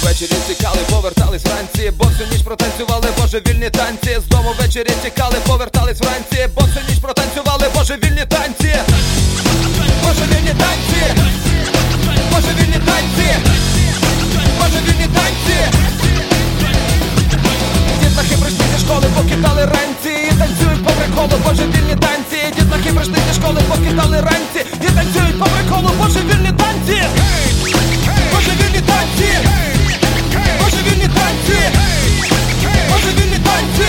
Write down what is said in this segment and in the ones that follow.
ввечері тікали, повертались вранці, бо всю ніч протанцювали божевільні танці. З дому ввечері тікали, повертались вранці, бо всю ніч протанцювали божевільні танці. Божевільні танці, божевільні танці, божевільні танці. Дітлахи прийшли зі школи, покидали ранці і танцюють по приколу божевільні танці. Дітлахи прийшли зі школи, покидали ранці і танцюють по приколу божевільні танці. Божевільні танці, божевільні танці, божевільні танці.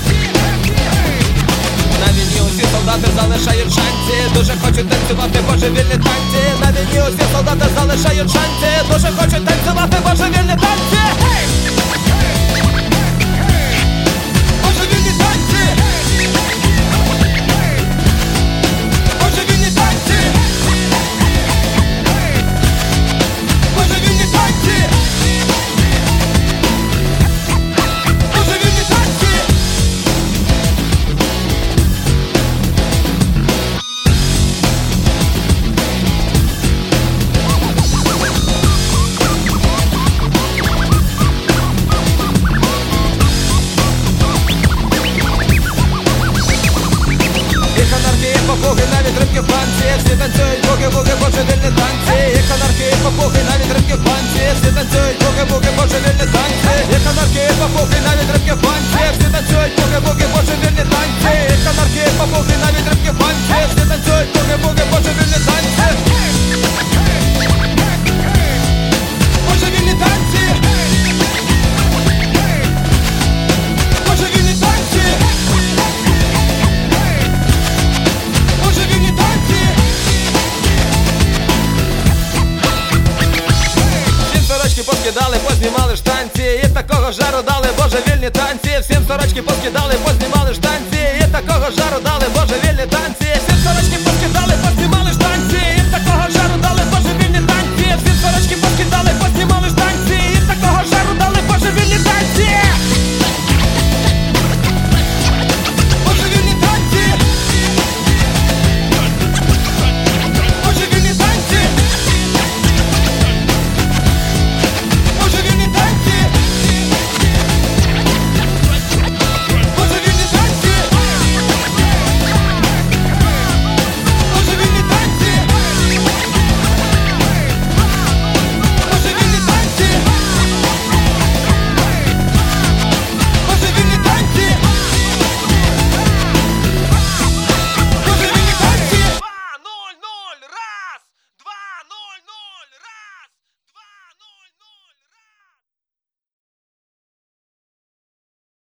На війні усі солдати залишають шанси, дуже хочуть танцювати божевільні танці. На війні усі солдати залишають шанси, дуже хочуть танцювати божевільні танці. Божевільні танці, божевільні танці, божевільні танці, божевільні танці. Їх анархії, попуги, навіть рибки в банці, всі танцюють буги-буги, божевільні танці. Їх анархії, попуги, навіть рибки в банці, всі танцюють буги-буги, божевільні танці. Їх анархії, попуги, навіть рибки в банці, всі танцюють буги-буги, божевільні танці. Їх анархії, попуги, навіть рибки в банці, всі танцюють буги-буги, божевільні танці. Божевільні танці, божевільні танці, божевільні танці. Всім сорочки поскидали, познімали штанці, і такого жару дали божевільні танці. Всім сорочки поскидали, познімали штанці, і такого жару